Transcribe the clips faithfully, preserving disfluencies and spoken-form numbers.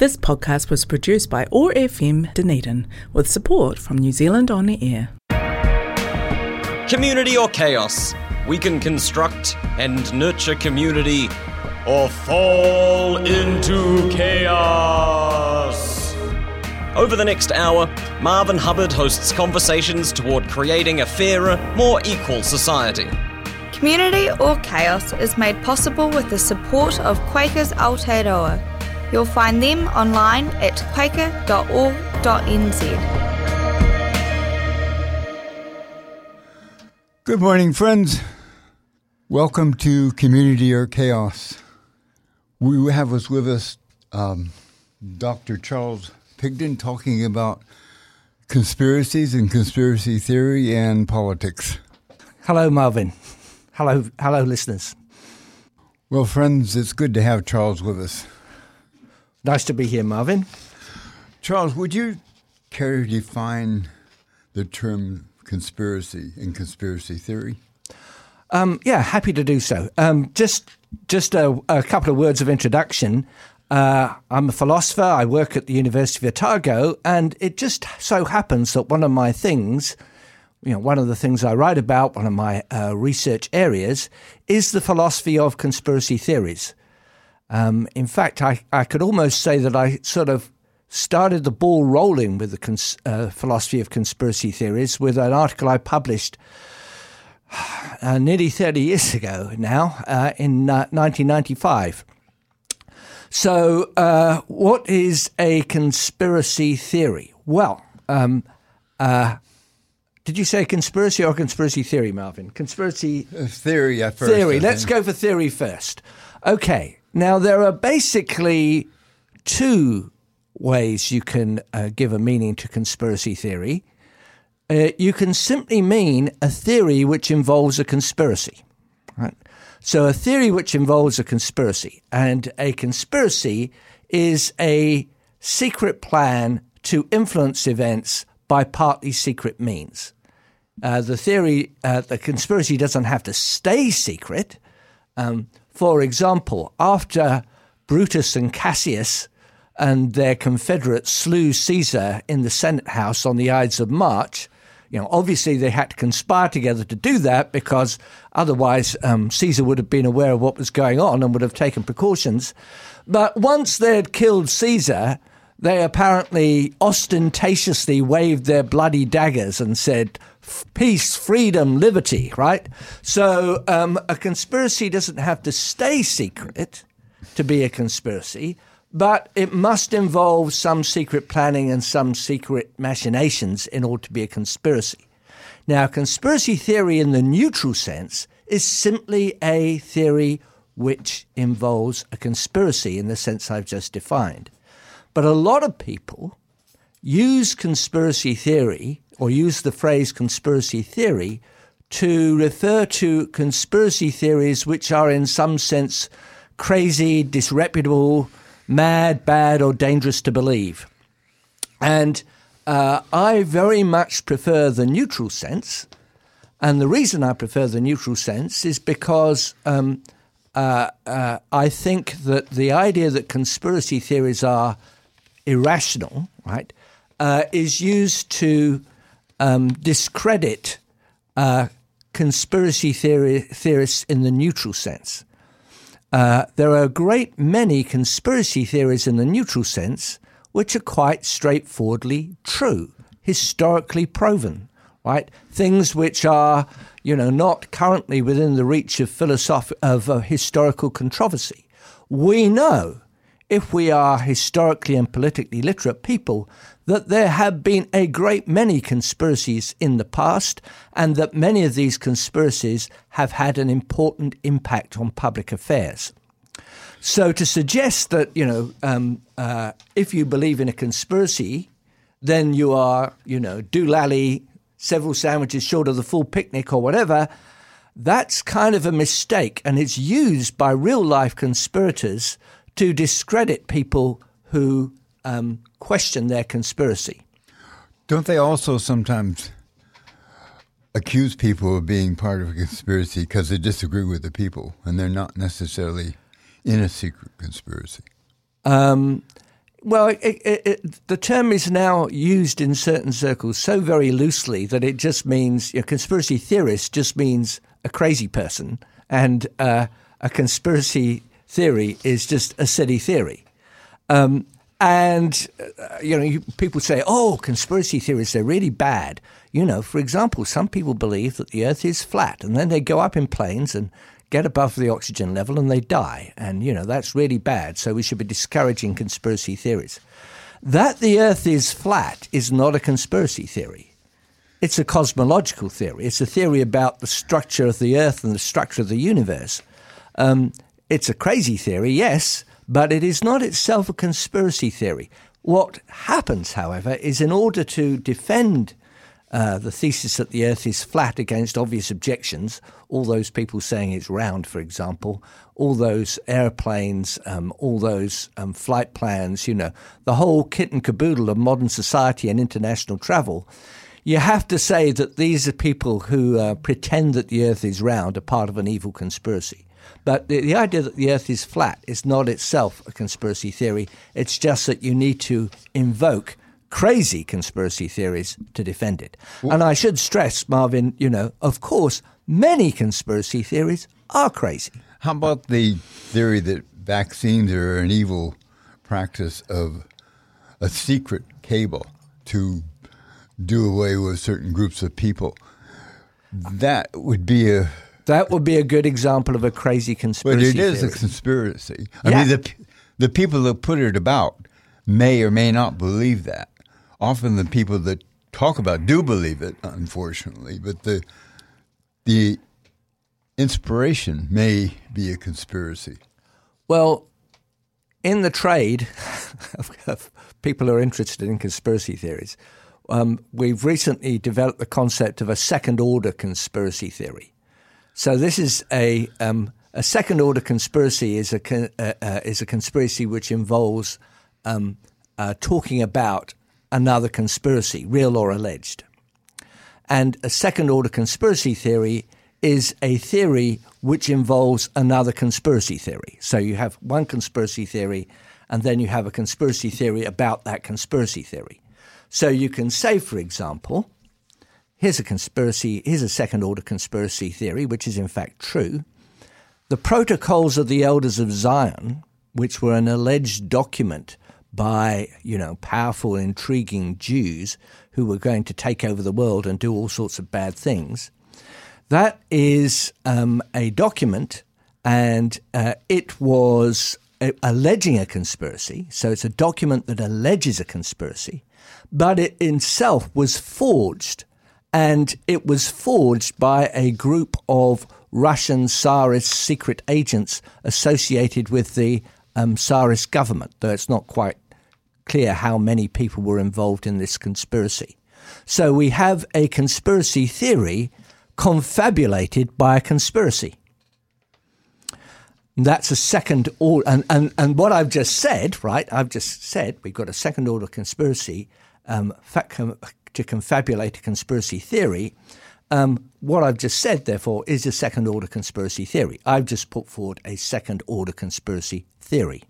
This podcast was produced by O A R F M Dunedin with support from New Zealand On the Air. Community or chaos? We can construct and nurture community or fall into chaos. Over the next hour, Marvin Hubbard hosts conversations toward creating a fairer, more equal society. Community or Chaos is made possible with the support of Quakers Aotearoa. You'll find them online at quaker dot org dot n z. Good morning, friends. Welcome to Community or Chaos. We have us with us um, Doctor Charles Pigden talking about conspiracies and conspiracy theory and politics. Hello, Marvin. Hello, hello, listeners. Well, friends, it's good to have Charles with us. Nice to be here, Marvin. Charles, would you care to define the term conspiracy and conspiracy theory? Um, yeah, happy to do so. Um, just just a, a couple of words of introduction. Uh, I'm a philosopher. I work at the University of Otago, and it just so happens that one of my things, you know, one of the things I write about, one of my uh, research areas, is the philosophy of conspiracy theories. Um, in fact, I, I could almost say that I sort of started the ball rolling with the cons- uh, philosophy of conspiracy theories with an article I published uh, nearly thirty years ago now, uh, in uh, nineteen ninety-five. So uh, what is a conspiracy theory? Well, um, uh, did you say conspiracy or conspiracy theory, Marvin? Conspiracy uh, theory at first. Theory. Let's go for theory first. Okay. Now, there are basically two ways you can uh, give a meaning to conspiracy theory. Uh, you can simply mean a theory which involves a conspiracy, right? So a theory which involves a conspiracy, and a conspiracy is a secret plan to influence events by partly secret means. Uh, the theory, uh, the conspiracy doesn't have to stay secret. Um, For example, after Brutus and Cassius and their confederates slew Caesar in the Senate House on the Ides of March, you know, obviously they had to conspire together to do that because otherwise um, Caesar would have been aware of what was going on and would have taken precautions. But once they had killed Caesar, they apparently ostentatiously waved their bloody daggers and said, peace, freedom, liberty, right? So um, a conspiracy doesn't have to stay secret to be a conspiracy, but it must involve some secret planning and some secret machinations in order to be a conspiracy. Now, conspiracy theory in the neutral sense is simply a theory which involves a conspiracy in the sense I've just defined. But a lot of people use conspiracy theory or use the phrase conspiracy theory to refer to conspiracy theories which are in some sense crazy, disreputable, mad, bad, or dangerous to believe. And uh, I very much prefer the neutral sense. And the reason I prefer the neutral sense is because um, uh, uh, I think that the idea that conspiracy theories are irrational, right, uh, is used to um, discredit uh, conspiracy theory, theorists in the neutral sense. Uh, there are a great many conspiracy theories in the neutral sense which are quite straightforwardly true, historically proven, right? Things which are, you know, not currently within the reach of philosoph- of uh, historical controversy. We know, if we are historically and politically literate people, that there have been a great many conspiracies in the past and that many of these conspiracies have had an important impact on public affairs. So to suggest that, you know, um, uh, if you believe in a conspiracy, then you are, you know, doolally, several sandwiches short of the full picnic or whatever, that's kind of a mistake, and it's used by real-life conspirators to discredit people who um, question their conspiracy. Don't they also sometimes accuse people of being part of a conspiracy because they disagree with the people and they're not necessarily in a secret conspiracy? Um, Well, it, it, it, the term is now used in certain circles so very loosely that it just means, you know, conspiracy theorist just means a crazy person, and uh, a conspiracy theory is just a silly theory. Um, and, uh, you know, you, people say, oh, conspiracy theories, they're really bad. You know, for example, some people believe that the earth is flat, and then they go up in planes and get above the oxygen level and they die. And, you know, that's really bad. So we should be discouraging conspiracy theories. That the earth is flat is not a conspiracy theory. It's a cosmological theory. It's a theory about the structure of the earth and the structure of the universe. Um, it's a crazy theory, yes, but it is not itself a conspiracy theory. What happens, however, is in order to defend uh, the thesis that the earth is flat against obvious objections, all those people saying it's round, for example, all those airplanes, um, all those um, flight plans, you know, the whole kit and caboodle of modern society and international travel, you have to say that these are people who uh, pretend that the earth is round, are part of an evil conspiracy. But the, the idea that the earth is flat is not itself a conspiracy theory. It's just that you need to invoke crazy conspiracy theories to defend it. Well, and I should stress, Marvin, you know, of course, many conspiracy theories are crazy. How about the theory that vaccines are an evil practice of a secret cable to do away with certain groups of people? That would be a... That would be a good example of a crazy conspiracy But it is theory. a conspiracy. I Yeah. mean, the the people that put it about may or may not believe that. Often the people that talk about do believe it, unfortunately. But the the inspiration may be a conspiracy. Well, in the trade of people who are interested in conspiracy theories, um, we've recently developed the concept of a second-order conspiracy theory. So this is a um, a second-order conspiracy is a con- uh, uh, is a conspiracy which involves um, uh, talking about another conspiracy, real or alleged. And a second-order conspiracy theory is a theory which involves another conspiracy theory. So you have one conspiracy theory, and then you have a conspiracy theory about that conspiracy theory. So you can say, for example, here's a conspiracy, here's a second-order conspiracy theory, which is in fact true. The Protocols of the Elders of Zion, which were an alleged document by, you know, powerful, intriguing Jews who were going to take over the world and do all sorts of bad things, that is um, a document, and uh, it was uh, alleging a conspiracy. So it's a document that alleges a conspiracy, but it itself was forged. And it was forged by a group of Russian Tsarist secret agents associated with the um, Tsarist government, though it's not quite clear how many people were involved in this conspiracy. So we have a conspiracy theory confabulated by a conspiracy. That's a second order. And, and, and what I've just said, right, I've just said we've got a second order conspiracy um, fact, to confabulate a conspiracy theory. Um, what I've just said, therefore, is a second-order conspiracy theory. I've just put forward a second-order conspiracy theory.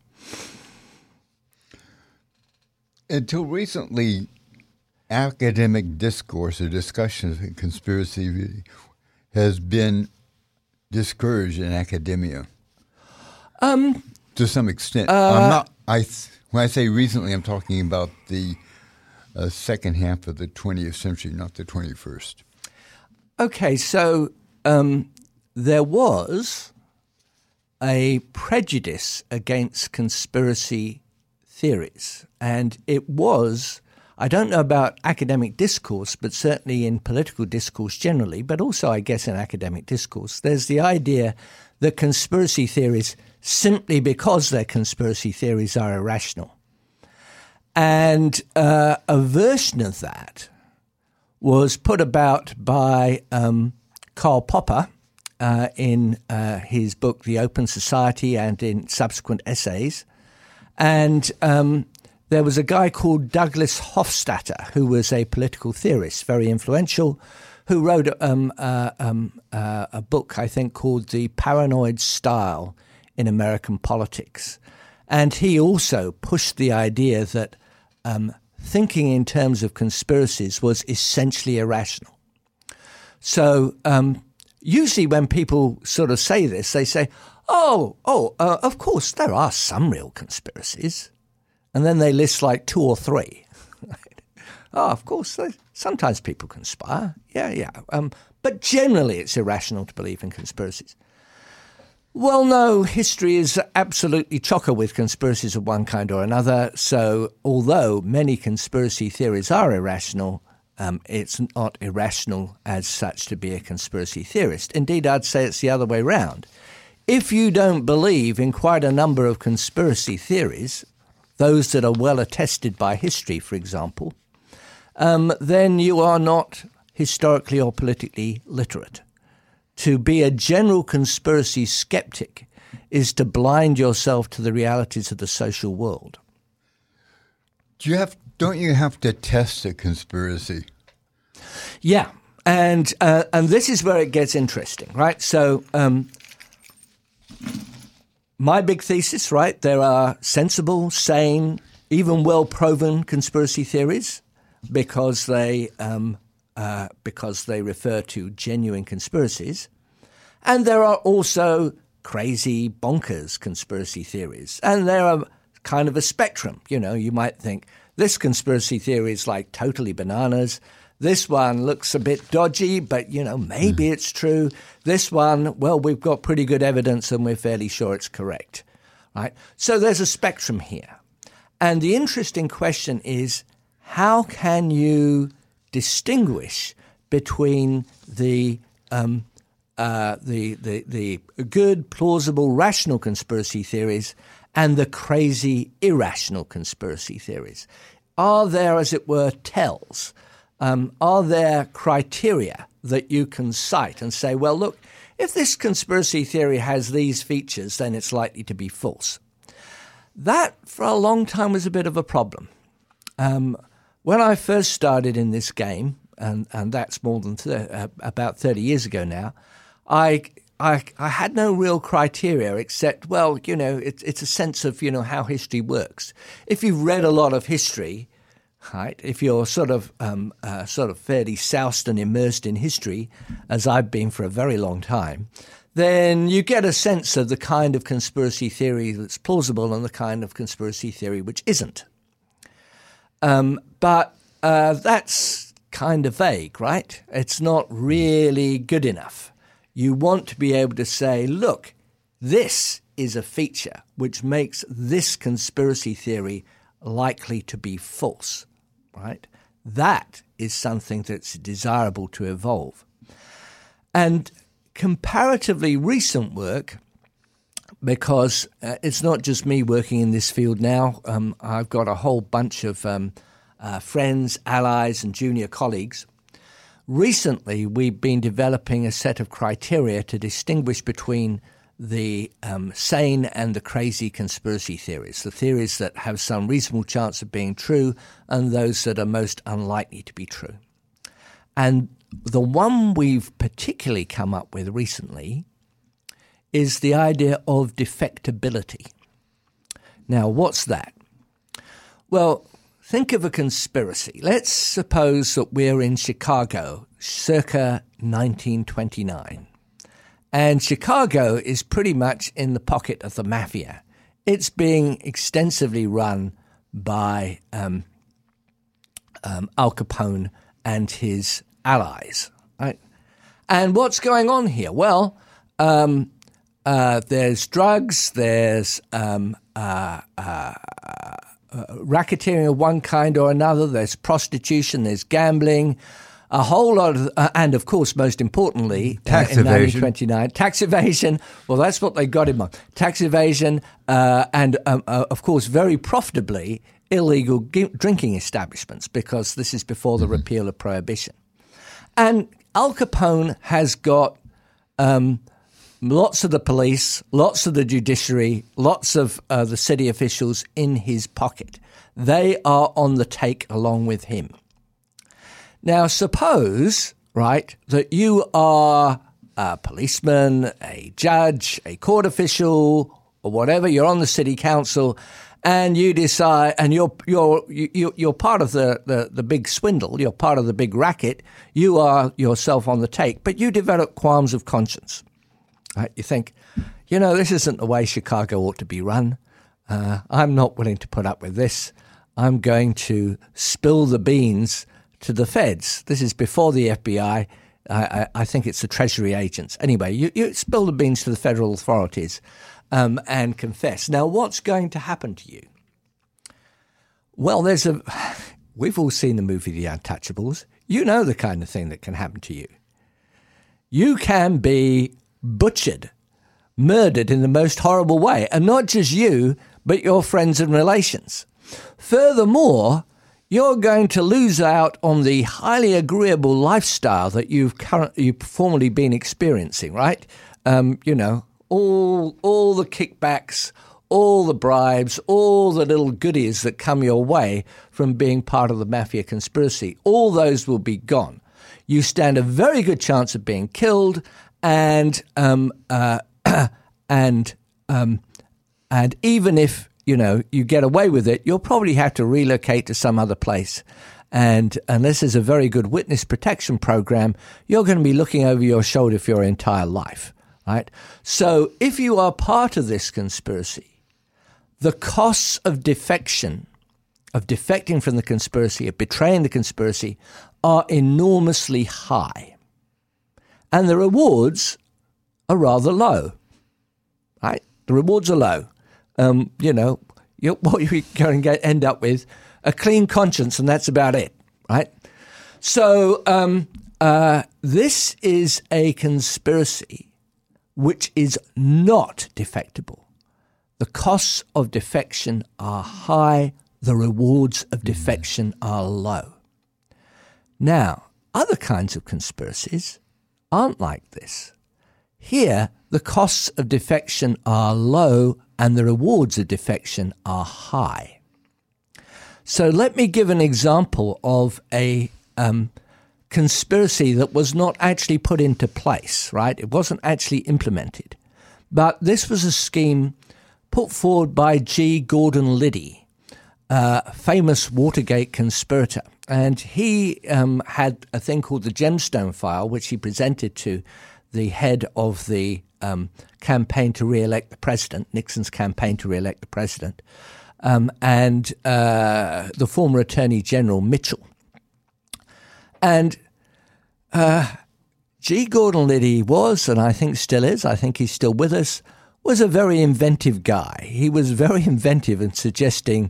Until recently, academic discourse or discussion of conspiracy has been discouraged in academia. Um, to some extent. Uh, I'm not. I when I say recently, I'm talking about the Uh, second half of the twentieth century, not the twenty-first. Okay, so um, there was a prejudice against conspiracy theories, and it was, I don't know about academic discourse, but certainly in political discourse generally, but also I guess in academic discourse, there's the idea that conspiracy theories, simply because they're conspiracy theories, are irrational. And uh, a version of that was put about by um, Karl Popper uh, in uh, his book, The Open Society, and in subsequent essays. And um, there was a guy called Douglas Hofstadter, who was a political theorist, very influential, who wrote um, uh, um, uh, a book, I think, called The Paranoid Style in American Politics. And he also pushed the idea that um, thinking in terms of conspiracies was essentially irrational. So um, usually when people sort of say this, they say, oh, oh, uh, of course, there are some real conspiracies. And then they list like two or three. Oh, of course, sometimes people conspire. Yeah, yeah. Um, but generally it's irrational to believe in conspiracies. Well, no, history is absolutely chocker with conspiracies of one kind or another. So although many conspiracy theories are irrational, um, it's not irrational as such to be a conspiracy theorist. Indeed, I'd say it's the other way round. If you don't believe in quite a number of conspiracy theories, those that are well attested by history, for example, um, then you are not historically or politically literate. To be a general conspiracy skeptic is to blind yourself to the realities of the social world. Do you have? Don't you have to test a conspiracy? Yeah, and uh, and this is where it gets interesting, right? So, um, my big thesis, right? There are sensible, sane, even well-proven conspiracy theories because they um, uh, because they refer to genuine conspiracies, and there are also crazy, bonkers conspiracy theories, and there are kind of a spectrum. You know, you might think this conspiracy theory is like totally bananas. This one looks a bit dodgy, but, you know, maybe mm. it's true. This one, well, we've got pretty good evidence and we're fairly sure it's correct, right? So there's a spectrum here. And the interesting question is, how can you distinguish between the um, uh, the, the, the good, plausible, rational conspiracy theories and the crazy, irrational conspiracy theories? Are there, as it were, tells? Um, are there criteria that you can cite and say, well, look, if this conspiracy theory has these features, then it's likely to be false? That, for a long time, was a bit of a problem. Um, when I first started in this game, and, and that's more than th- uh, about thirty years ago now, I, I I had no real criteria except, well, you know, it's it's a sense of, you know, how history works. If you've read a lot of history, right, if you're sort of um, uh, sort of fairly soused and immersed in history, as I've been for a very long time, then you get a sense of the kind of conspiracy theory that's plausible and the kind of conspiracy theory which isn't. Um, but uh, that's kind of vague, right? It's not really good enough. You want to be able to say, look, this is a feature which makes this conspiracy theory likely to be false, right? That is something that's desirable to evolve. And comparatively recent work, because uh, it's not just me working in this field now. Um, I've got a whole bunch of um, uh, friends, allies, and junior colleagues. Recently, we've been developing a set of criteria to distinguish between the um, sane and the crazy conspiracy theories, the theories that have some reasonable chance of being true and those that are most unlikely to be true. And the one we've particularly come up with recently is the idea of defectability. Now, what's that? Well, think of a conspiracy. Let's suppose that we're in Chicago circa nineteen twenty-nine. And Chicago is pretty much in the pocket of the mafia. It's being extensively run by um, um, Al Capone and his allies, right? And what's going on here? Well, um, uh, there's drugs, there's um, uh, uh, uh, racketeering of one kind or another, there's prostitution, there's gambling, a whole lot of, uh, and of course, most importantly, tax uh, in evasion. nineteen twenty-nine, tax evasion. Well, that's what they got him on. Tax evasion, uh, and um, uh, of course, very profitably, illegal g- drinking establishments, because this is before the mm-hmm. repeal of prohibition. And Al Capone has got um, lots of the police, lots of the judiciary, lots of uh, the city officials in his pocket. They are on the take along with him. Now, suppose, right, that you are a policeman, a judge, a court official, or whatever. You're on the city council, and you decide, and you're you're you, you're part of the, the the big swindle. You're part of the big racket. You are yourself on the take, but you develop qualms of conscience. Right? You think, you know, this isn't the way Chicago ought to be run. Uh, I'm not willing to put up with this. I'm going to spill the beans to the feds. This is before the F B I. I, I, I think it's the Treasury agents. Anyway, you, you spill the beans to the federal authorities um, and confess. Now, what's going to happen to you? Well, there's a. We've all seen the movie The Untouchables. You know the kind of thing that can happen to you. You can be butchered, murdered in the most horrible way, and not just you, but your friends and relations. Furthermore, you're going to lose out on the highly agreeable lifestyle that you've currently, you've formerly been experiencing, right? Um, you know, all all the kickbacks, all the bribes, all the little goodies that come your way from being part of the mafia conspiracy. All those will be gone. You stand a very good chance of being killed, and um, uh, and um, and even if you know, you get away with it, you'll probably have to relocate to some other place. And unless there's a very good witness protection program, you're going to be looking over your shoulder for your entire life, right? So if you are part of this conspiracy, the costs of defection, of defecting from the conspiracy, of betraying the conspiracy, are enormously high. And the rewards are rather low, right? The rewards are low. Um, you know, you're, what you're going to get, end up with, a clean conscience, and that's about it, right? So um, uh, this is a conspiracy which is not defectable. The costs of defection are high. The rewards of defection are low. Now, other kinds of conspiracies aren't like this. Here, the costs of defection are low and the rewards of defection are high. So let me give an example of a um, conspiracy that was not actually put into place, right? It wasn't actually implemented. But this was a scheme put forward by G. Gordon Liddy, a famous Watergate conspirator. And he um, had a thing called the Gemstone File, which he presented to the head of the um, campaign to re-elect the president, Nixon's campaign to re-elect the president, um, and uh, the former Attorney General Mitchell. And uh, G. Gordon Liddy was, and I think still is, I think he's still with us, was a very inventive guy. He was very inventive in suggesting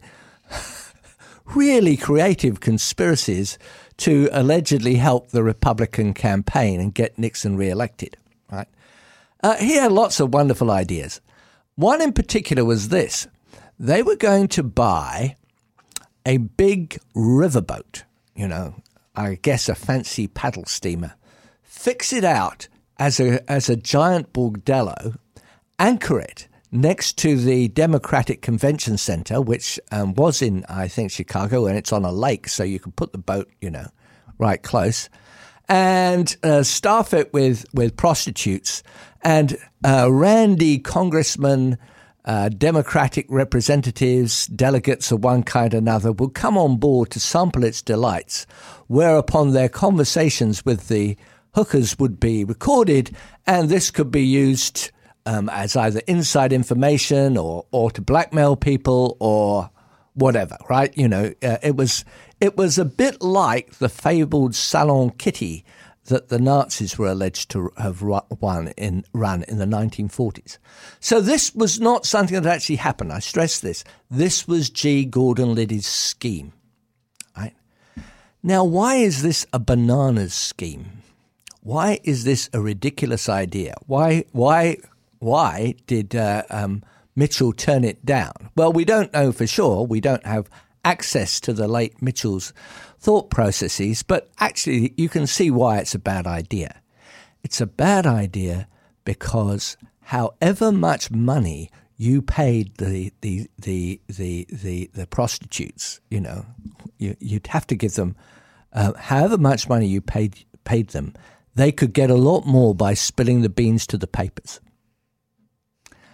really creative conspiracies to allegedly help the Republican campaign and get Nixon re-elected. Right? Uh, he had lots of wonderful ideas. One in particular was this. They were going to buy a big riverboat, you know, I guess a fancy paddle steamer, fix it out as a as a giant bordello, anchor it next to the Democratic Convention Center, which um, was in, I think, Chicago, and it's on a lake, so you can put the boat, you know, right close, and uh, staff it with, with prostitutes, and uh, randy congressmen, uh, Democratic representatives, delegates of one kind or another would come on board to sample its delights, whereupon their conversations with the hookers would be recorded, and this could be used Um, as either inside information or, or to blackmail people or whatever, right? You know, uh, it was it was a bit like the fabled Salon Kitty that the Nazis were alleged to have run in, run in the nineteen forties. So this was not something that actually happened. I stress this. This was G. Gordon Liddy's scheme, right? Now, why is this a bananas scheme? Why is this a ridiculous idea? Why why... Why did uh, um, Mitchell turn it down? Well, we don't know for sure. We don't have access to the late Mitchell's thought processes, but actually you can see why it's a bad idea. It's a bad idea because however much money you paid the the the the the, the prostitutes, you know, you, you'd have to give them uh, however much money you paid paid them, they could get a lot more by spilling the beans to the papers.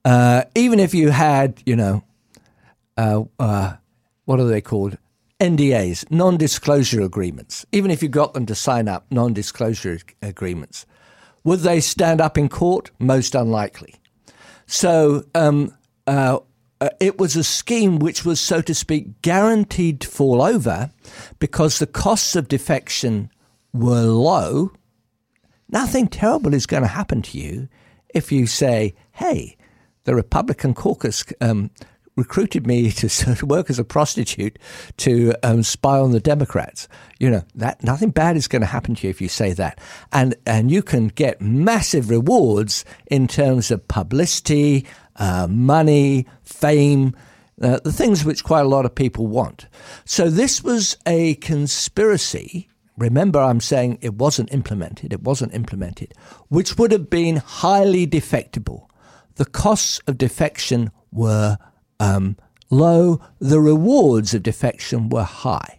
uh, even if you had, you know, uh, uh, what are they called? N D As, non-disclosure agreements. Even if you got them to sign up non-disclosure agreements, would they stand up in court? Most unlikely. So um, uh, uh, it was a scheme which was, so to speak, guaranteed to fall over because the costs of defection were low. Nothing terrible is going to happen to you if you say, hey, the Republican caucus um, recruited me to work as a prostitute to um, spy on the Democrats. You know, that nothing bad is going to happen to you if you say that. And and you can get massive rewards in terms of publicity, uh, money, fame, uh, the things which quite a lot of people want. So this was a conspiracy. Remember, I'm saying it wasn't implemented. It wasn't implemented, which would have been highly defectible. The costs of defection were um, low. The rewards of defection were high.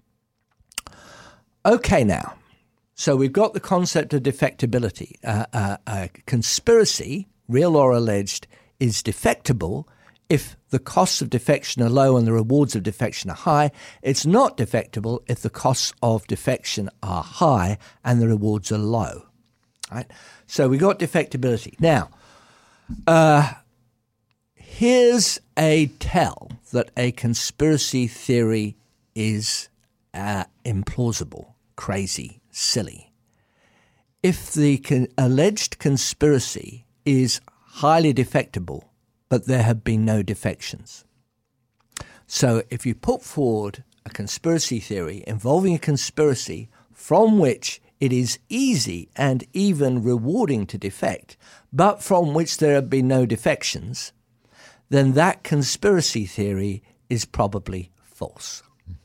Okay, now, so we've got the concept of defectibility. Uh, uh, uh, conspiracy, real or alleged, is defectible if the costs of defection are low and the rewards of defection are high. It's not defectible if the costs of defection are high and the rewards are low. Right? So we got defectibility. Now, uh, here's a tell that a conspiracy theory is uh, implausible, crazy, silly. If the con- alleged conspiracy is highly defectible, but there have been no defections. So if you put forward a conspiracy theory involving a conspiracy from which it is easy and even rewarding to defect, but from which there have been no defections, then that conspiracy theory is probably false.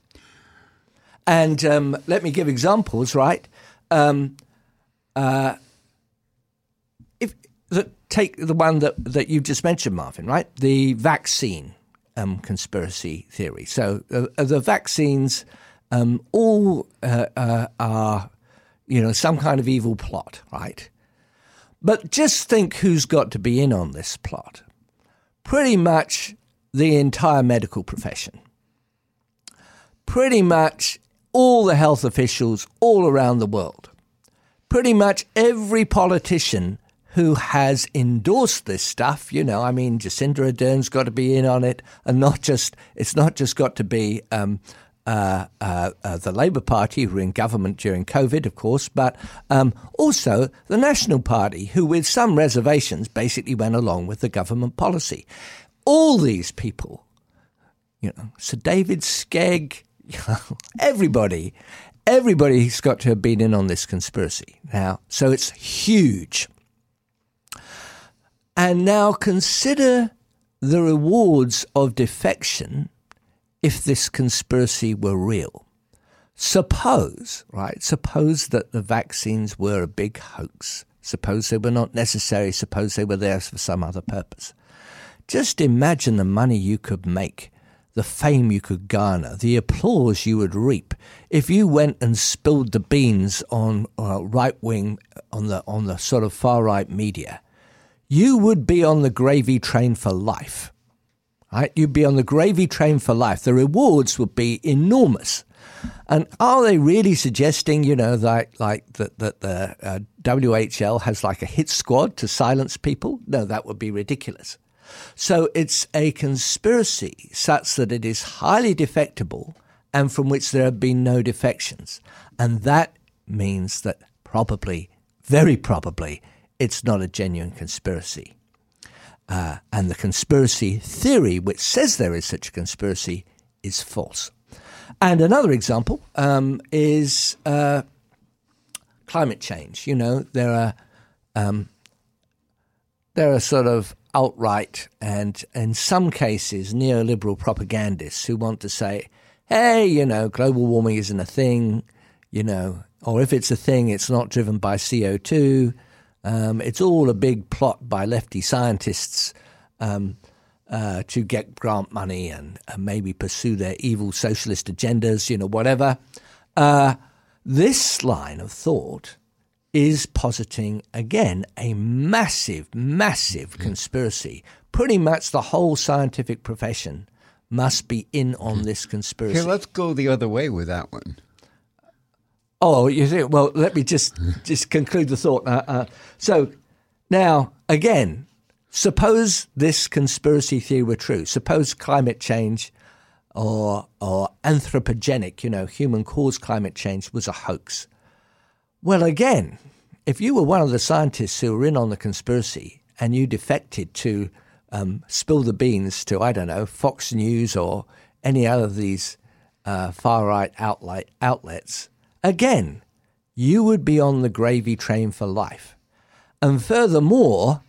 And um, let me give examples, right? Um, uh, if the, take the one that, that you just mentioned, Marvin, right? The vaccine um, conspiracy theory. So uh, the vaccines um, all uh, uh, are, you know, some kind of evil plot, right? But just think who's got to be in on this plot. Pretty much the entire medical profession. Pretty much all the health officials all around the world. Pretty much every politician who has endorsed this stuff, you know, I mean, Jacinda Ardern's got to be in on it, and not just, it's not just got to be um, uh, uh, uh, the Labour Party, who were in government during COVID, of course, but um, also the National Party, who with some reservations basically went along with the government policy. All these people, you know, Sir David Skegg, everybody, everybody's got to have been in on this conspiracy now. So it's huge. And now consider the rewards of defection if this conspiracy were real. Suppose, right, suppose that the vaccines were a big hoax. Suppose they were not necessary. Suppose they were there for some other purpose. Just imagine the money you could make, the fame you could garner, the applause you would reap if you went and spilled the beans on uh, right-wing, on the on the sort of far-right media. You would be on the gravy train for life, right? You'd be on the gravy train for life. The rewards would be enormous. And are they really suggesting, you know, that like that that the uh, W H L has like a hit squad to silence people? No, that would be ridiculous. So it's a conspiracy such that it is highly defectible and from which there have been no defections. And that means that probably, very probably, it's not a genuine conspiracy. Uh, and the conspiracy theory, which says there is such a conspiracy, is false. And another example um, is uh, climate change. You know, there are um, there are sort of outright and, in some cases, neoliberal propagandists who want to say, hey, you know, global warming isn't a thing, you know, or if it's a thing, it's not driven by C O two. Um, it's all a big plot by lefty scientists um, uh, to get grant money and, and maybe pursue their evil socialist agendas, you know, whatever. Uh, this line of thought is positing, again, a massive, massive yeah. conspiracy. Pretty much the whole scientific profession must be in on this conspiracy. Okay, let's go the other way with that one. Oh, you think? Well, let me just just conclude the thought. Uh, uh, so now, again, suppose this conspiracy theory were true. Suppose climate change or or anthropogenic, you know, human-caused climate change was a hoax. Well, again, if you were one of the scientists who were in on the conspiracy and you defected to um, spill the beans to, I don't know, Fox News or any other of these uh, far-right outlet, outlets, again, you would be on the gravy train for life. And furthermore,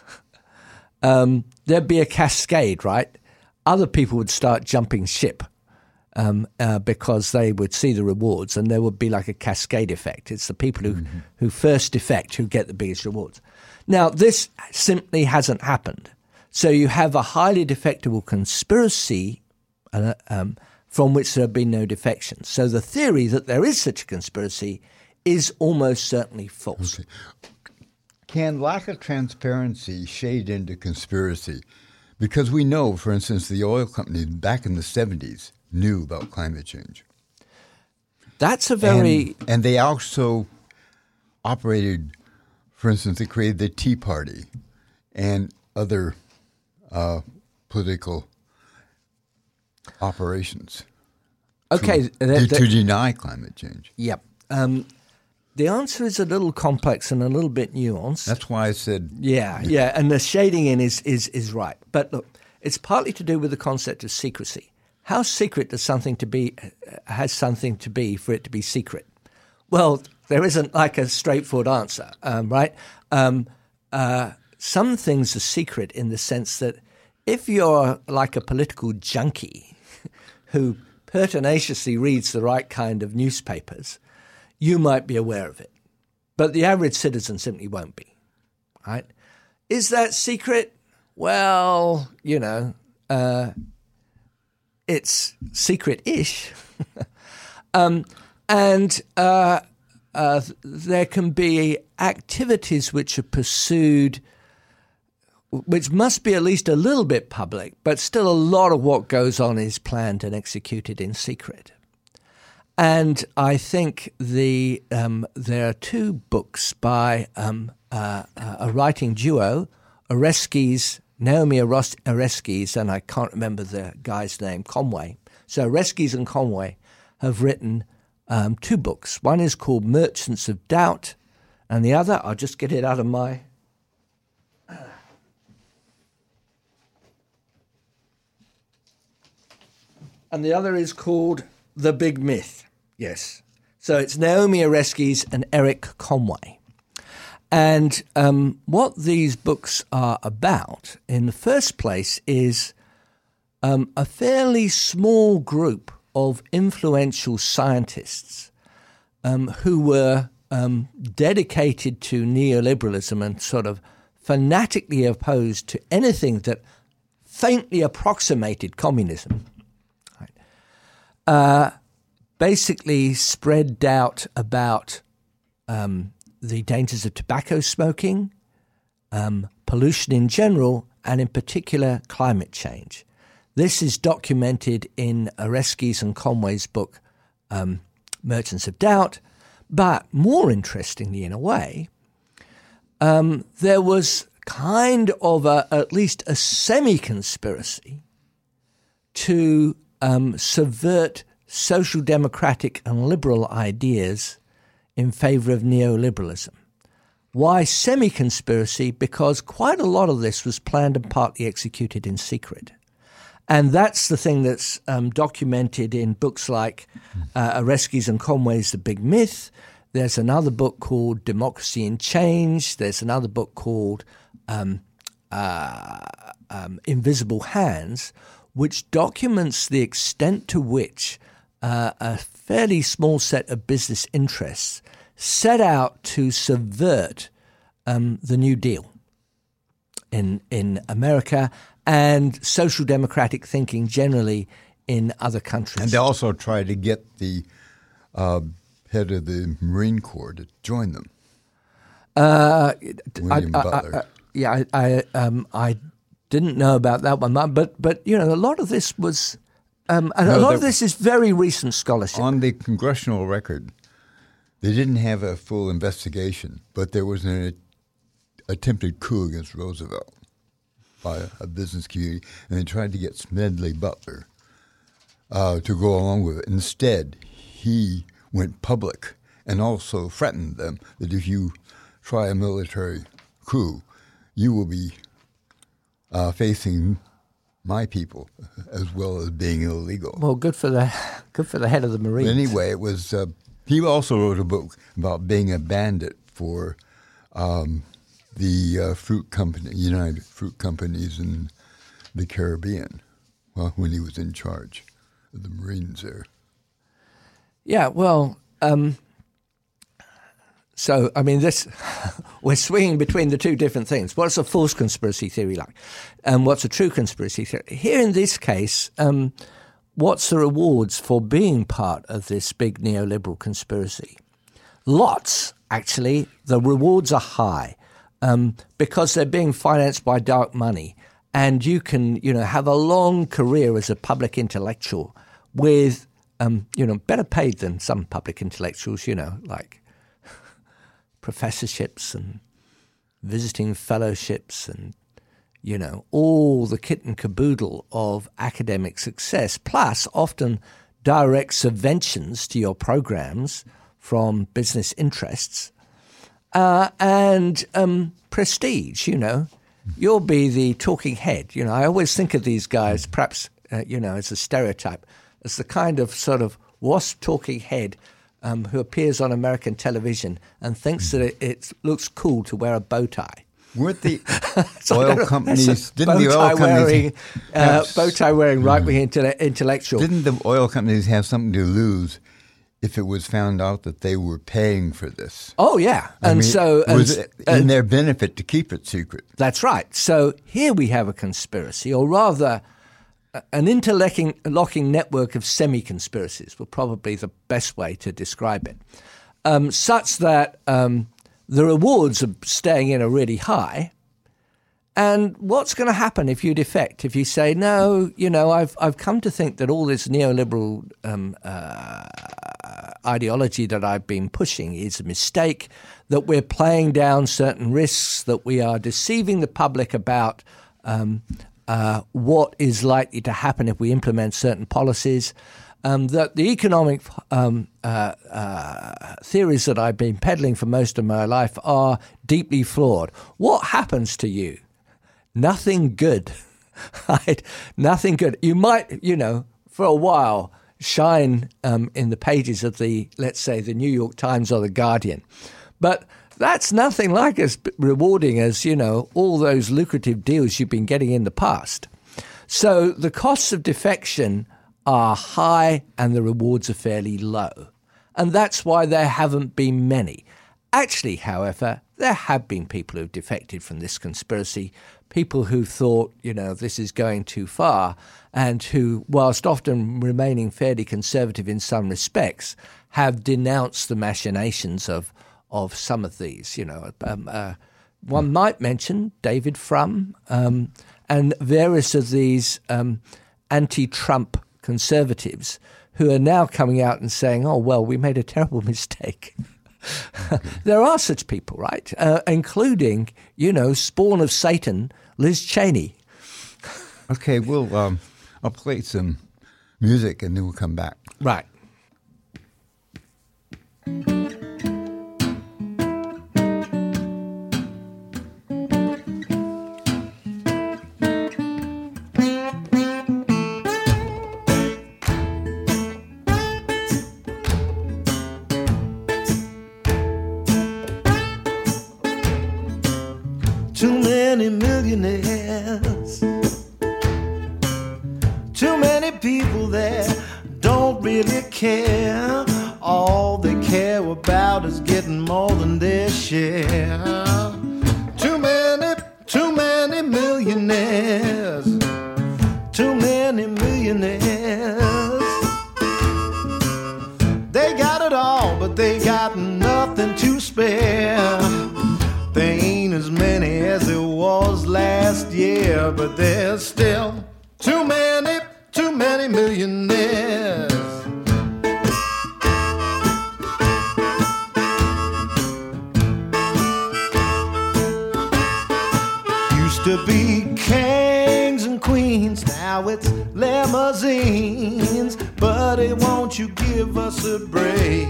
um, there'd be a cascade, right? Other people would start jumping ship um, uh, because they would see the rewards, and there would be like a cascade effect. It's the people who, mm-hmm. who first defect who get the biggest rewards. Now, this simply hasn't happened. So you have a highly defectable conspiracy uh, um, from which there have been no defections. So the theory that there is such a conspiracy is almost certainly false. Okay. Can lack of transparency shade into conspiracy? Because we know, for instance, the oil companies back in the seventies knew about climate change. That's a very... And, and they also operated, for instance, they created the Tea Party and other uh, political operations okay, to, the, the, to deny climate change. Yep. Um, the answer is a little complex and a little bit nuanced. That's why I said... Yeah, yeah, and the shading in is, is, is right. But look, it's partly to do with the concept of secrecy. How secret does something to be, has something to be for it to be secret? Well, there isn't like a straightforward answer, um, right? Um, uh, some things are secret in the sense that if you're like a political junkie who pertinaciously reads the right kind of newspapers, you might be aware of it. But the average citizen simply won't be, right? Is that secret? Well, you know, uh, it's secret-ish. um, and uh, uh, there can be activities which are pursued which must be at least a little bit public, but still a lot of what goes on is planned and executed in secret. And I think the um, there are two books by um, uh, a writing duo, Oreskes, Naomi Oreskes, and I can't remember the guy's name, Conway. So Oreskes and Conway have written um, two books. One is called Merchants of Doubt, and the other, I'll just get it out of my... And the other is called The Big Myth. Yes. So it's Naomi Oreskes and Eric Conway. And um, what these books are about, in the first place, is um, a fairly small group of influential scientists um, who were um, dedicated to neoliberalism and sort of fanatically opposed to anything that faintly approximated communism. Uh, basically spread doubt about um, the dangers of tobacco smoking, um, pollution in general, and in particular climate change. This is documented in Oreskes and Conway's book, um, Merchants of Doubt. But more interestingly, in a way, um, there was kind of a, at least a semi-conspiracy to Um, subvert social democratic and liberal ideas in favor of neoliberalism. Why semi-conspiracy? Because quite a lot of this was planned and partly executed in secret. And that's the thing that's um, documented in books like uh, Oreskes and Conway's The Big Myth. There's another book called Democracy in Change. There's another book called um, uh, um, Invisible Hands, which documents the extent to which uh, a fairly small set of business interests set out to subvert um, the New Deal in in America and social democratic thinking generally in other countries. And they also try to get the uh, head of the Marine Corps to join them. Uh, William I, I, Butler. I, I, yeah, I, I, um, I didn't know about that one, but but you know, a lot of this was, um, and No, a lot the- of this is very recent scholarship. On the congressional record, they didn't have a full investigation, but there was an attempted coup against Roosevelt by a, a business community, and they tried to get Smedley Butler uh, to go along with it. Instead, he went public and also threatened them that if you try a military coup, you will be uh, facing my people as well as being illegal. Well, good for the good for the head of the Marines. But anyway, it was. Uh, he also wrote a book about being a bandit for um, the uh, fruit company, United Fruit Companies in the Caribbean, well, when he was in charge of the Marines there. Yeah, well, um, so, I mean, this we're swinging between the two different things. What's a false conspiracy theory like? And what's a true conspiracy theory? Here in this case, um, what's the rewards for being part of this big neoliberal conspiracy? Lots, actually. The rewards are high um, because they're being financed by dark money. And you can, you know, have a long career as a public intellectual with, um, you know, better paid than some public intellectuals, you know, like professorships and visiting fellowships and, you know, all the kit and caboodle of academic success, plus often direct subventions to your programs from business interests uh, and um, prestige, you know. You'll be the talking head. You know, I always think of these guys, perhaps, uh, you know, as a stereotype, as the kind of sort of wasp talking head um, who appears on American television and thinks that it, it looks cool to wear a bow tie. Weren't the So oil that's a companies, didn't bow the tie oil companies, wearing, uh, have- bow tie wearing right wing intele- intellectual? didn't the oil companies have something to lose if it was found out that they were paying for this? Oh yeah, I and mean, so and, was it in and- their benefit to keep it secret? That's right. So here we have a conspiracy, or rather a- an interlocking locking network of semi-conspiracies, will probably the best way to describe it, um, such that um, the rewards of staying in are really high. And what's going to happen if you defect? If you say, no, you know, I've I've come to think that all this neoliberal um, uh, ideology that I've been pushing is a mistake, that we're playing down certain risks, that we are deceiving the public about um, uh, what is likely to happen if we implement certain policies, um, that the economic um, uh, uh, theories that I've been peddling for most of my life are deeply flawed. What happens to you? Nothing good, right? Nothing good. You might, you know, for a while shine um, in the pages of the, let's say, the New York Times or the Guardian. But that's nothing like as rewarding as, you know, all those lucrative deals you've been getting in the past. So the costs of defection are high and the rewards are fairly low. And that's why there haven't been many. Actually, however, there have been people who've defected from this conspiracy, people who thought, you know, this is going too far, and who, whilst often remaining fairly conservative in some respects, have denounced the machinations of of some of these. You know, um, uh, one might mention David Frum um, and various of these um, anti-Trump conservatives who are now coming out and saying, oh, well, we made a terrible mistake. There are such people, right? Uh, including, you know, spawn of Satan, Liz Cheney. Okay, we'll um, I'll play some music and then we'll come back. Right. Too many millionaires, too many people there don't really care. All they care about is getting more than their share. Too many, too many millionaires, too many millionaires. They got it all, but they got nothing to spare. There ain't as many as there was last year, but there's still too many, too many millionaires. Used to be kings and queens, now it's limousines. Buddy, won't you give us a break?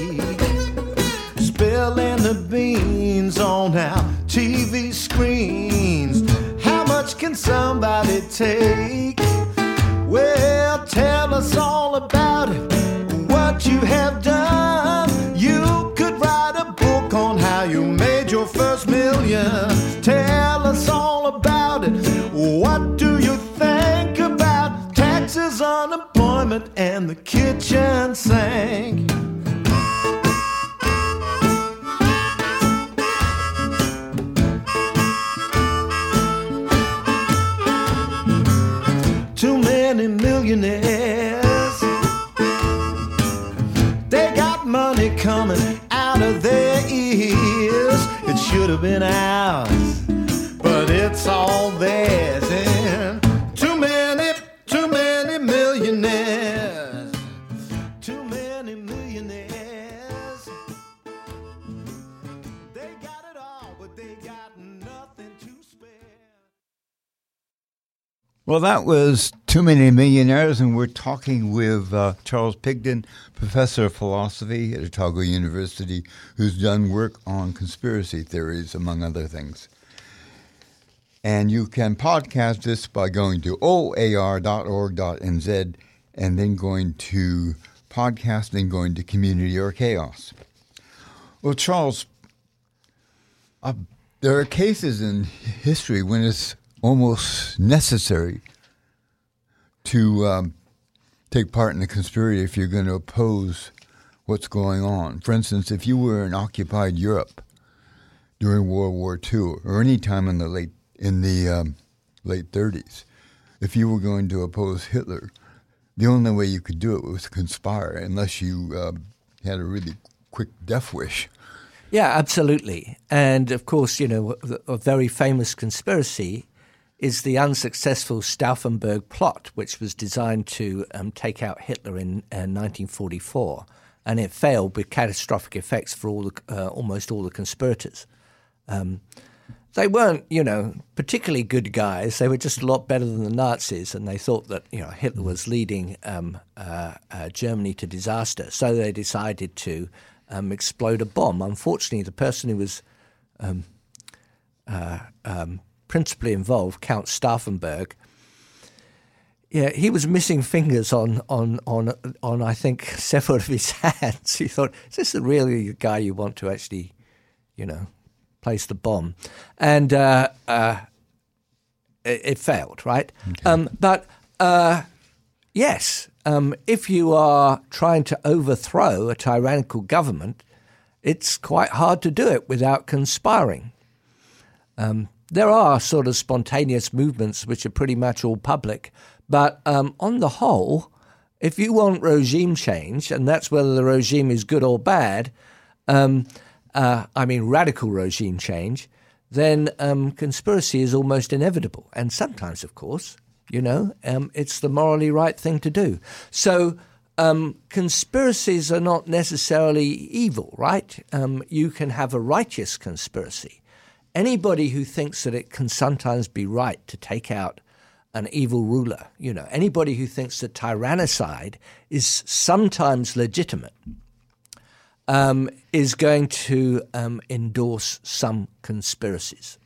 Spilling the beans on our T V screens. How much can somebody take? Well, tell us all about it, what you have done. You could write a book on how you made your first million. Tell us all about it. What do you think about taxes, unemployment, and the kitchen sink? Too many millionaires. They got money coming out of their ears. It should have been ours, but it's all theirs. And too many, too many millionaires. Too many millionaires. They got it all, but they got nothing to spare. Well, that was Too Many Millionaires, and we're talking with uh, Charles Pigden, professor of philosophy at Otago University, who's done work on conspiracy theories, among other things. And you can podcast this by going to o a r dot org dot n z and then going to podcast, then going to Community or Chaos. Well, Charles, uh, there are cases in history when it's almost necessary to um, take part in a conspiracy if you're going to oppose what's going on. For instance, if you were in occupied Europe during World War Two or any time in the late in the um, late thirties, if you were going to oppose Hitler, the only way you could do it was to conspire, unless you uh, had a really quick death wish. Yeah, absolutely. And of course, you know, a very famous conspiracy is the unsuccessful Stauffenberg plot, which was designed to um, take out Hitler in uh, nineteen forty-four, and it failed with catastrophic effects for all the, uh, almost all the conspirators. Um, they weren't, you know, particularly good guys. They were just a lot better than the Nazis, and they thought that, you know, Hitler was leading um, uh, uh, Germany to disaster. So they decided to um, explode a bomb. Unfortunately, the person who was um, uh, um, principally involved, Count Stauffenberg, yeah, he was missing fingers on on on on I think several of his hands. He thought, is this really the guy you want to actually, you know, place the bomb? And uh, uh, it, it failed, right? Okay. Um, but uh, yes, um, if you are trying to overthrow a tyrannical government, it's quite hard to do it without conspiring. Um, There are sort of spontaneous movements which are pretty much all public. But um, on the whole, if you want regime change, and that's whether the regime is good or bad, um, uh, I mean radical regime change, then um, conspiracy is almost inevitable. And sometimes, of course, you know, um, it's the morally right thing to do. So um, conspiracies are not necessarily evil, right? Um, you can have a righteous conspiracy. Anybody who thinks that it can sometimes be right to take out an evil ruler, you know, anybody who thinks that tyrannicide is sometimes legitimate, um, is going to um, endorse some conspiracies.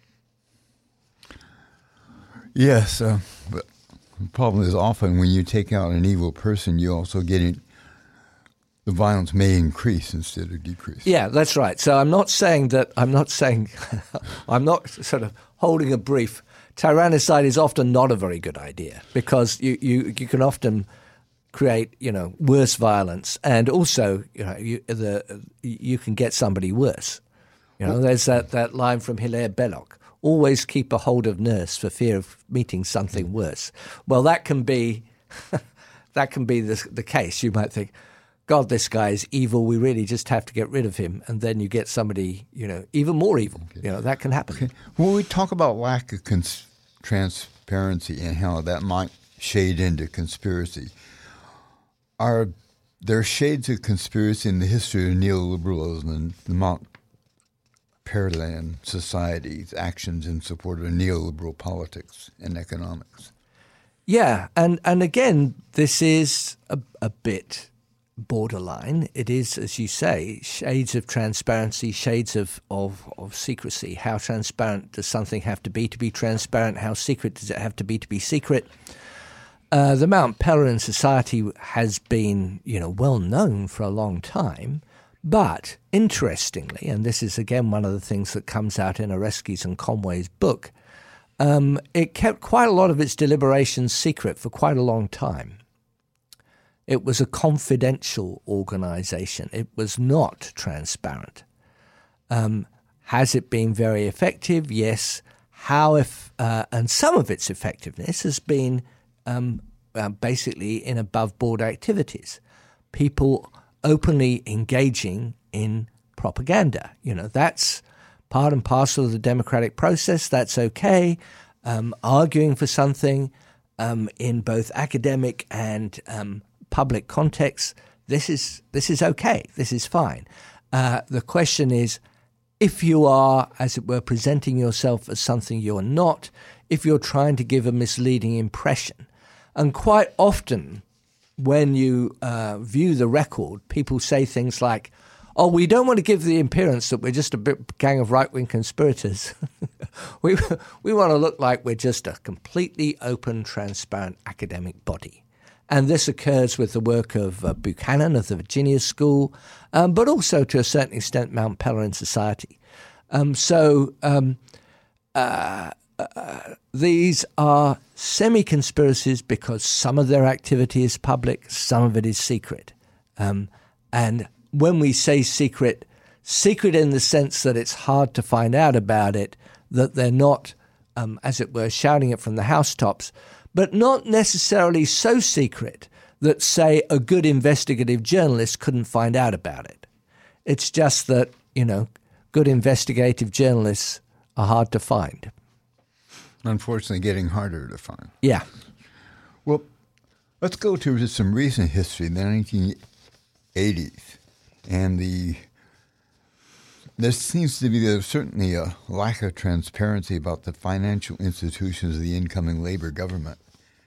Yes, uh, but the problem is often when you take out an evil person, you also get it. The violence may increase instead of decrease. Yeah, that's right. So I'm not saying that, I'm not saying, I'm not sort of holding a brief. Tyrannicide is often not a very good idea because you, you, you can often create, you know, worse violence, and also, you know, you, the, you can get somebody worse. You know, there's that, that line from Hilaire Belloc, always keep a hold of nurse for fear of meeting something worse. Well, that can be, that can be the, the case. You might think, God, this guy is evil. We really just have to get rid of him. And then you get somebody, you know, even more evil. Okay. You know, that can happen. Okay. When we talk about lack of cons- transparency and how that might shade into conspiracy, are there shades of conspiracy in the history of neoliberalism and the Mont Pelerin Society's actions in support of neoliberal politics and economics? Yeah, and, and again, this is a, a bit borderline. It is, as you say, shades of transparency, shades of, of, of secrecy. How transparent does something have to be to be transparent? How secret does it have to be to be secret? Uh, the Mont Pelerin Society has been, you know, well known for a long time. But interestingly, and this is again one of the things that comes out in Oreskes and Conway's book, um, it kept quite a lot of its deliberations secret for quite a long time. It was a confidential organization. It was not transparent. Um, has it been very effective? Yes. How if uh, and some of its effectiveness has been um, uh, basically in above-board activities. People openly engaging in propaganda. You know, that's part and parcel of the democratic process. That's okay. Um, arguing for something um, in both academic and um, public contexts, this is this is okay. This is fine. Uh, the question is, if you are, as it were, presenting yourself as something you're not, if you're trying to give a misleading impression, and quite often when you uh, view the record, people say things like, oh, we don't want to give the appearance that we're just a bit gang of right-wing conspirators. we we want to look like we're just a completely open, transparent academic body. And this occurs with the work of uh, Buchanan of the Virginia School, um, but also to a certain extent Mont Pelerin Society. Um, so um, uh, uh, these are semi-conspiracies because some of their activity is public, some of it is secret. Um, and when we say secret, secret in the sense that it's hard to find out about it, that they're not, um, as it were, shouting it from the housetops, but not necessarily so secret that, say, a good investigative journalist couldn't find out about it. It's just that, you know, good investigative journalists are hard to find. Unfortunately, getting harder to find. Yeah. Well, let's go to just some recent history, the nineteen eighties. And the there seems to be there's certainly a lack of transparency about the financial institutions of the incoming Labor government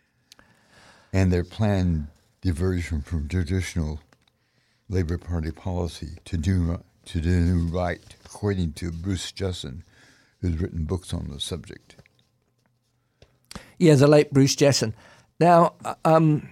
and their planned diversion from traditional Labor Party policy to do to do right, according to Bruce Jesson, who's written books on the subject. Yeah, the late Bruce Jesson. Now, um,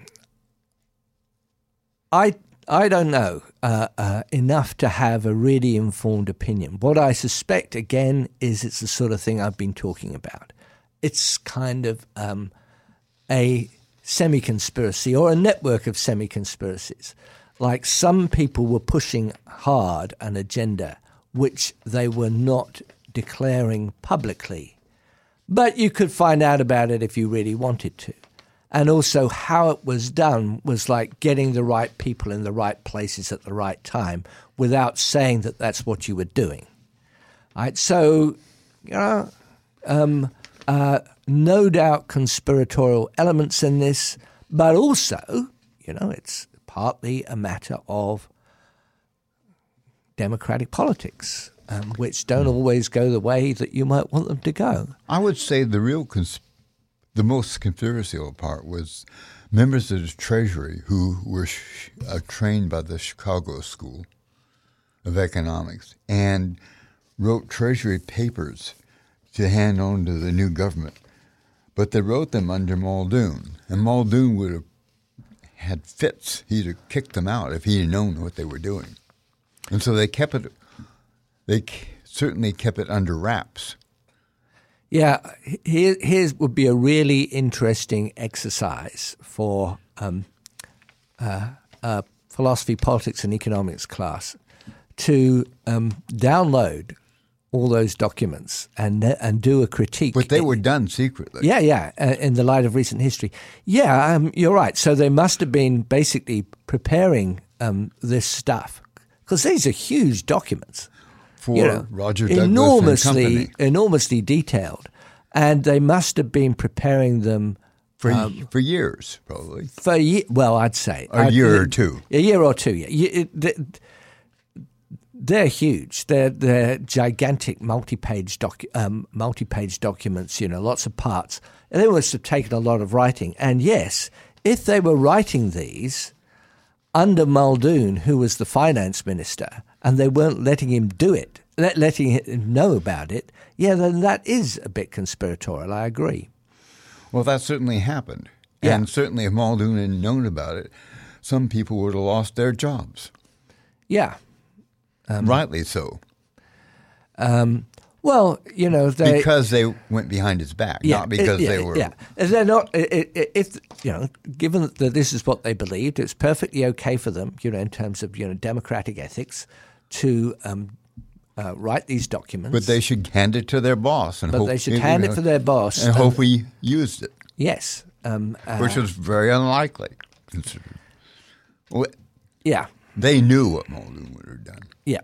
I I don't know uh, uh, enough to have a really informed opinion. What I suspect, again, is it's the sort of thing I've been talking about. It's kind of um, a semi-conspiracy or a network of semi-conspiracies. Like some people were pushing hard an agenda which they were not declaring publicly. But you could find out about it if you really wanted to. And also how it was done was like getting the right people in the right places at the right time without saying that that's what you were doing. Right? So, you know, um, uh, no doubt conspiratorial elements in this, but also, you know, it's partly a matter of democratic politics, um, which don't always go the way that you might want them to go. I would say the real cons- the most conspiratorial part was members of the Treasury who were sh- uh, trained by the Chicago School of Economics and wrote Treasury papers to hand on to the new government. But they wrote them under Muldoon, and Muldoon would have had fits. He'd have kicked them out if he'd known what they were doing. And so they kept it, they certainly kept it under wraps. Yeah, here here's would be a really interesting exercise for um, uh, uh, philosophy, politics, and economics class to um, download all those documents and and do a critique. But they were done secretly. Yeah, yeah, uh, in the light of recent history. Yeah, um, you're right. So they must have been basically preparing um, this stuff, because these are huge documents. For you know, Roger Douglas enormously, and company. enormously detailed, and they must have been preparing them For, um, for years, probably. for a year. Well, I'd say A I'd- year or two. A year or two. Yeah, You- it- they- they're huge. They're they're gigantic multi-page doc, um, multi-page documents. You know, lots of parts. And they must have taken a lot of writing. And yes, if they were writing these under Muldoon, who was the finance minister, and they weren't letting him do it, let, letting him know about it, yeah, then that is a bit conspiratorial. I agree. Well, that certainly happened. Yeah. And certainly if Muldoon had known about it, some people would have lost their jobs. Yeah. Rightly so. Well, you know, they Because they went behind his back, Yeah, not because it- yeah, they were. Yeah, they're not. i- i- If you know, given that this is what they believed, it's perfectly okay for them, you know, in terms of you know democratic ethics, to um, uh, write these documents. But they should hand it to their boss. And But hope, they should you hand know, it to their boss And and- hope he used it, Yes. Um, uh, which was very unlikely. Well, yeah. they knew what Muldoon would have done. Yeah.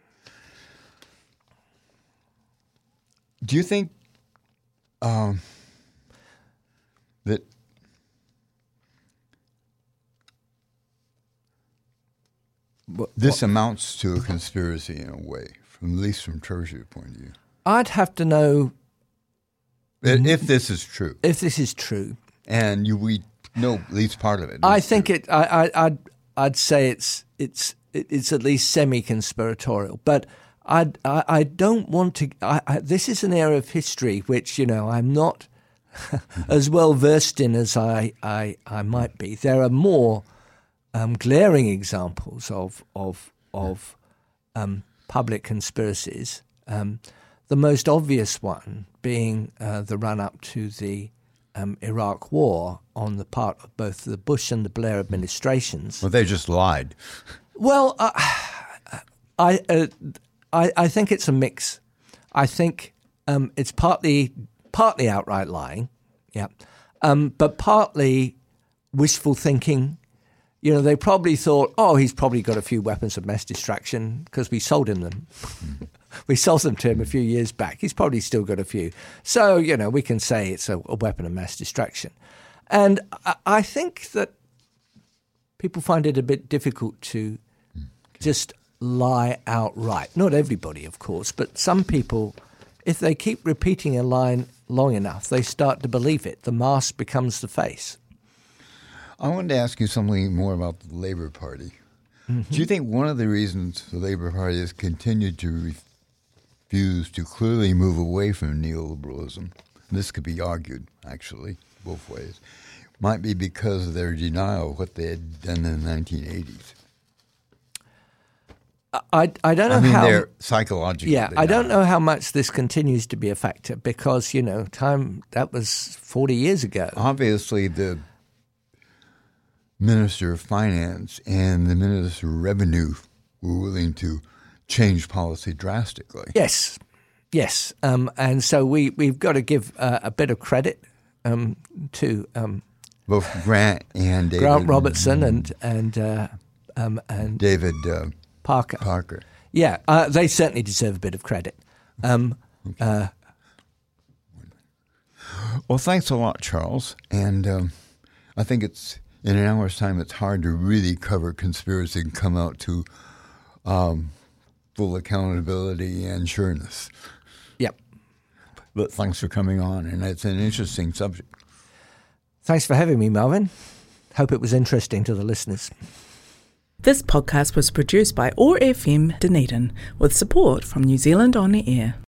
Do you think um, that this amounts to a conspiracy in a way, from at least from Treasury point of view? I'd have to know If if this is true, if this is true. and you, we know at least part of it. I is think true. it. I, I, I'd. I'd say it's. It's. It's at least semi-conspiratorial, but I. I, I don't want to. I, I, this is an area of history which you know I'm not as well versed in as I. I, I might be. There are more um, glaring examples of of of um, public conspiracies. Um, the most obvious one being uh, the run-up to the um, Iraq War on the part of both the Bush and the Blair administrations. Well, they just lied. Well, uh, I, uh, I I think it's a mix. I think um, it's partly partly outright lying, yeah, um, but partly wishful thinking. You know, they probably thought, oh, he's probably got a few weapons of mass destruction because we sold him them. We sold them to him a few years back. He's probably still got a few. So, you know, we can say it's a, a weapon of mass destruction. And I, I think that people find it a bit difficult to just lie outright. Not everybody, of course, but some people, if they keep repeating a line long enough, they start to believe it. The mask becomes the face. I wanted to ask you something more about the Labour Party. Mm-hmm. Do you think one of the reasons the Labour Party has continued to refuse to clearly move away from neoliberalism, this could be argued, actually, both ways, might be because of their denial of what they had done in the nineteen eighties? I, I don't know I mean, how. they're psychological. Yeah, I don't know how much this continues to be a factor because, you know, time, that was forty years ago. Obviously, the Minister of Finance and the Minister of Revenue were willing to change policy drastically. Yes, yes. Um, and so we, we've got to give uh, a bit of credit um, to um, Both Grant and David Grant Robertson and, and, uh, um, and David uh, Parker. Parker. Yeah, uh, they certainly deserve a bit of credit. Um, uh, Well, thanks a lot, Charles. And um, I think it's in an hour's time, it's hard to really cover conspiracy and come out to um, full accountability and sureness. yep. But thanks for coming on, and it's an interesting subject. Thanks for having me, Melvin. Hope it was interesting to the listeners. This podcast was produced by O A R F M Dunedin with support from New Zealand On the Air.